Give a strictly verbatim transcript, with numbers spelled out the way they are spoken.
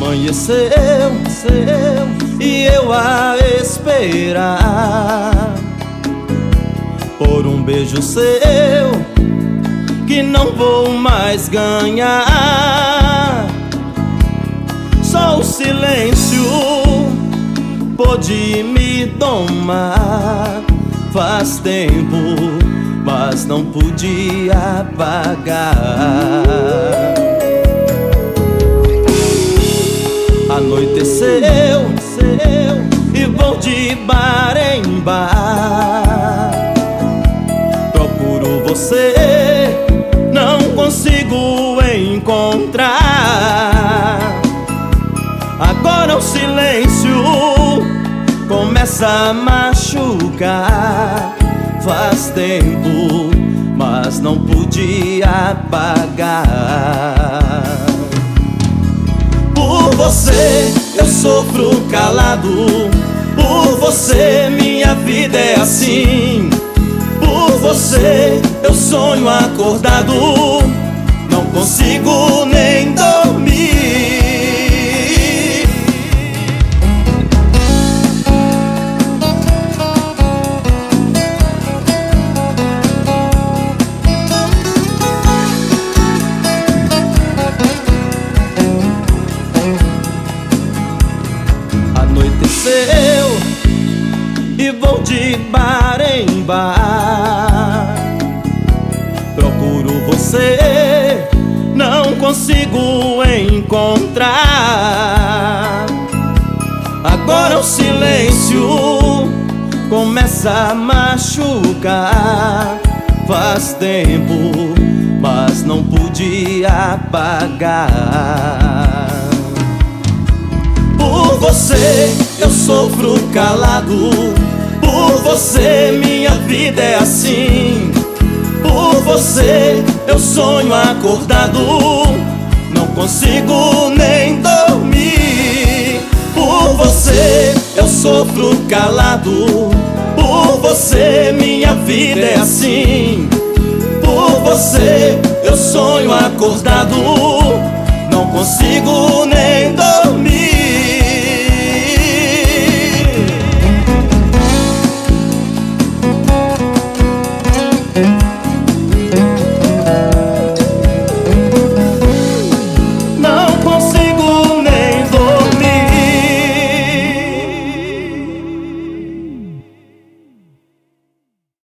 Amanheceu, seu, e eu a esperar por um beijo seu que não vou mais ganhar. Só o silêncio pôde me domar. Faz tempo, mas não podia apagar. Anoiteceu, seu, e vou de bar em bar. Procuro você, não consigo encontrar. Agora o silêncio começa a machucar. Faz tempo, mas não podia apagar. Por você eu sofro calado, por você minha vida é assim. Por você eu sonho acordado, não consigo nem dormir. Anoiteceu e vou de bar em bar. Procuro você, não consigo encontrar. Agora o silêncio começa a machucar. Faz tempo, mas não podia apagar. Por você eu sofro calado, por você minha vida é assim. Por você eu sonho acordado, não consigo nem dormir. Por você eu sofro calado, por você minha vida é assim. Por você eu sonho acordado,